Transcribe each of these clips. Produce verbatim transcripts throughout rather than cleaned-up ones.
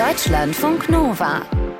Deutschlandfunk Nova.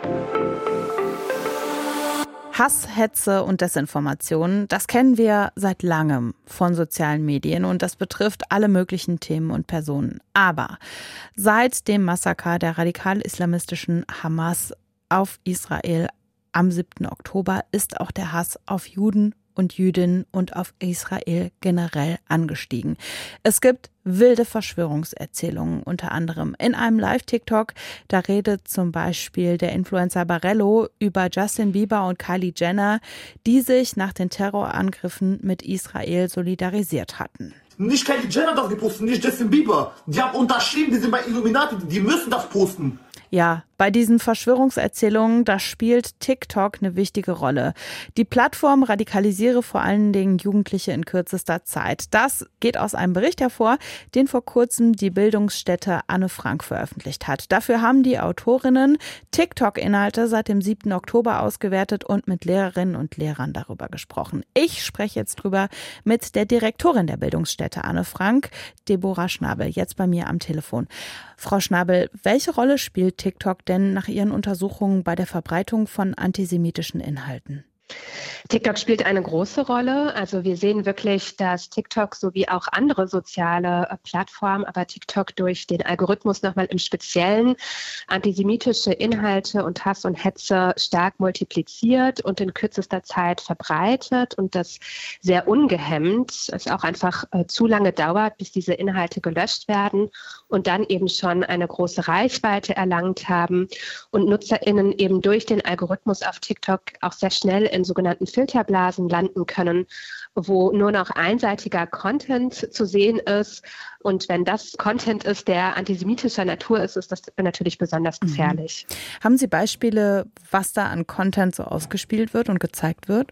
Hass, Hetze und Desinformation, das kennen wir seit langem von sozialen Medien und das betrifft alle möglichen Themen und Personen. Aber seit dem Massaker der radikal-islamistischen Hamas auf Israel am siebten Oktober ist auch der Hass auf Juden und Jüdinnen und auf Israel generell angestiegen. Es gibt wilde Verschwörungserzählungen, unter anderem in einem Live-TikTok. Da redet zum Beispiel der Influencer Barello über Justin Bieber und Kylie Jenner, die sich nach den Terrorangriffen mit Israel solidarisiert hatten. Nicht Kylie Jenner das gepostet, nicht Justin Bieber. Die haben unterschrieben, die sind bei Illuminati, die müssen das posten. Ja, bei diesen Verschwörungserzählungen, da spielt TikTok eine wichtige Rolle. Die Plattform radikalisiere vor allen Dingen Jugendliche in kürzester Zeit. Das geht aus einem Bericht hervor, den vor kurzem die Bildungsstätte Anne Frank veröffentlicht hat. Dafür haben die Autorinnen TikTok-Inhalte seit dem siebten Oktober ausgewertet und mit Lehrerinnen und Lehrern darüber gesprochen. Ich spreche jetzt drüber mit der Direktorin der Bildungsstätte Anne Frank, Deborah Schnabel, jetzt bei mir am Telefon. Frau Schnabel, welche Rolle spielt TikTok denn nach Ihren Untersuchungen bei der Verbreitung von antisemitischen Inhalten? TikTok spielt eine große Rolle. Also wir sehen wirklich, dass TikTok sowie auch andere soziale Plattformen, aber TikTok durch den Algorithmus nochmal im Speziellen antisemitische Inhalte und Hass und Hetze stark multipliziert und in kürzester Zeit verbreitet und das sehr ungehemmt. Es auch einfach äh, zu lange dauert, bis diese Inhalte gelöscht werden und dann eben schon eine große Reichweite erlangt haben und NutzerInnen eben durch den Algorithmus auf TikTok auch sehr schnell in sogenannten Filterblasen landen können, wo nur noch einseitiger Content zu sehen ist. Und wenn das Content ist, der antisemitischer Natur ist, ist das natürlich besonders gefährlich. Mhm. Haben Sie Beispiele, was da an Content so ausgespielt wird und gezeigt wird?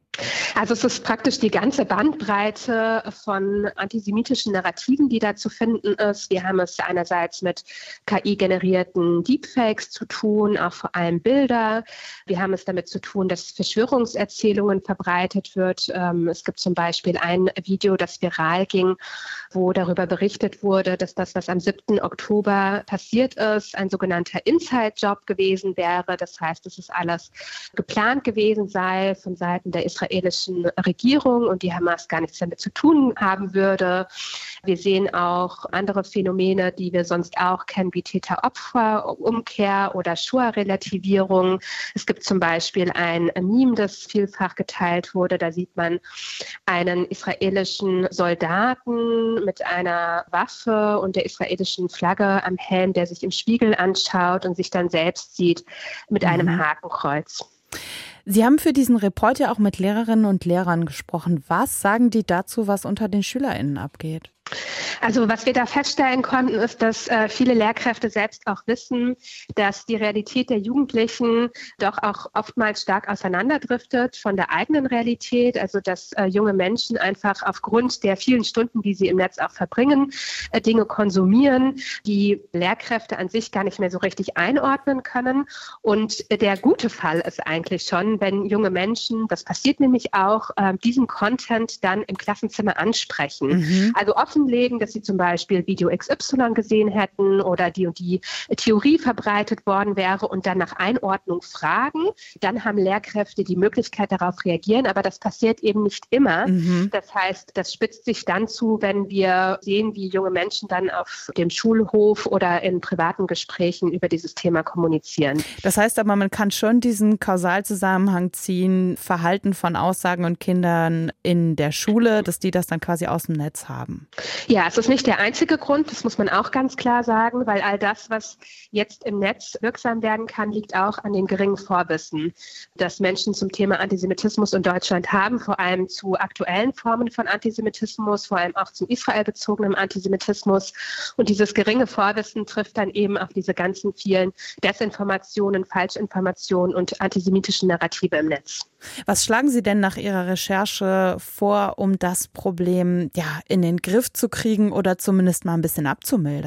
Also es ist praktisch die ganze Bandbreite von antisemitischen Narrativen, die da zu finden ist. Wir haben es einerseits mit K I-generierten Deepfakes zu tun, auch vor allem Bilder. Wir haben es damit zu tun, dass Verschwörungserzählungen verbreitet wird. Es gibt zum Beispiel ein Video, das viral ging, wo darüber berichtet wurde, dass das, was am siebten Oktober passiert ist, ein sogenannter Inside-Job gewesen wäre. Das heißt, dass es alles geplant gewesen sei von Seiten der israelischen Regierung und die Hamas gar nichts damit zu tun haben würde. Wir sehen auch andere Phänomene, die wir sonst auch kennen, wie Täter-Opfer-Umkehr oder Shoah-Relativierung. Es gibt zum Beispiel ein Meme, das vielfach geteilt wurde. Da sieht man einen israelischen Soldaten mit einer Waffe und der israelischen Flagge am Helm, der sich im Spiegel anschaut und sich dann selbst sieht mit einem Mhm. Hakenkreuz. Sie haben für diesen Report ja auch mit Lehrerinnen und Lehrern gesprochen. Was sagen die dazu, was unter den SchülerInnen abgeht? Also was wir da feststellen konnten, ist, dass äh, viele Lehrkräfte selbst auch wissen, dass die Realität der Jugendlichen doch auch oftmals stark auseinanderdriftet von der eigenen Realität. Also dass äh, junge Menschen einfach aufgrund der vielen Stunden, die sie im Netz auch verbringen, äh, Dinge konsumieren, die Lehrkräfte an sich gar nicht mehr so richtig einordnen können. Und äh, der gute Fall ist eigentlich schon, wenn junge Menschen, das passiert nämlich auch, äh, diesen Content dann im Klassenzimmer ansprechen. Mhm. Also offenlegen, dass sie zum Beispiel Video X Y gesehen hätten oder die und die Theorie verbreitet worden wäre und dann nach Einordnung fragen. Dann haben Lehrkräfte die Möglichkeit, darauf reagieren, aber das passiert eben nicht immer. Mhm. Das heißt, das spitzt sich dann zu, wenn wir sehen, wie junge Menschen dann auf dem Schulhof oder in privaten Gesprächen über dieses Thema kommunizieren. Das heißt aber, man kann schon diesen Kausalzusammenhang ziehen, Verhalten von Aussagen und Kindern in der Schule, dass die das dann quasi aus dem Netz haben. Ja, es ist nicht der einzige Grund, das muss man auch ganz klar sagen, weil all das, was jetzt im Netz wirksam werden kann, liegt auch an dem geringen Vorwissen, das Menschen zum Thema Antisemitismus in Deutschland haben, vor allem zu aktuellen Formen von Antisemitismus, vor allem auch zum israelbezogenen Antisemitismus. Und dieses geringe Vorwissen trifft dann eben auf diese ganzen vielen Desinformationen, Falschinformationen und antisemitischen Narrative im Netz. Was schlagen Sie denn nach Ihrer Recherche vor, um das Problem ja in den Griff zu kriegen oder zumindest mal ein bisschen abzumildern?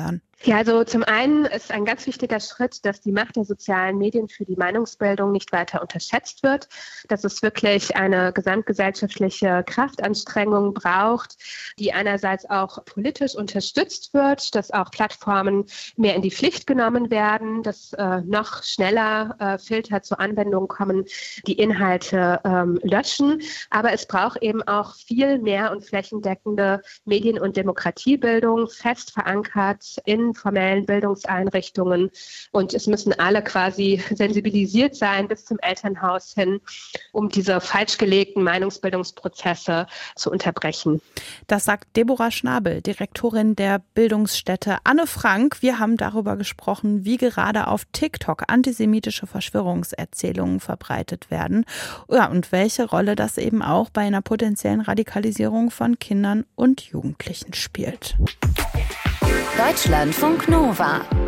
Ja, also zum einen ist ein ganz wichtiger Schritt, dass die Macht der sozialen Medien für die Meinungsbildung nicht weiter unterschätzt wird, dass es wirklich eine gesamtgesellschaftliche Kraftanstrengung braucht, die einerseits auch politisch unterstützt wird, dass auch Plattformen mehr in die Pflicht genommen werden, dass äh, noch schneller äh, Filter zur Anwendung kommen, die Inhalte ähm, löschen. Aber es braucht eben auch viel mehr und flächendeckende Medien- und Demokratiebildung, fest verankert in formellen Bildungseinrichtungen. Und es müssen alle quasi sensibilisiert sein bis zum Elternhaus hin, um diese falsch gelegten Meinungsbildungsprozesse zu unterbrechen. Das sagt Deborah Schnabel, Direktorin der Bildungsstätte Anne Frank. Wir haben darüber gesprochen, wie gerade auf TikTok antisemitische Verschwörungserzählungen verbreitet werden. Ja, und welche Rolle das eben auch bei einer potenziellen Radikalisierung von Kindern und Jugendlichen spielt. Deutschlandfunk Nova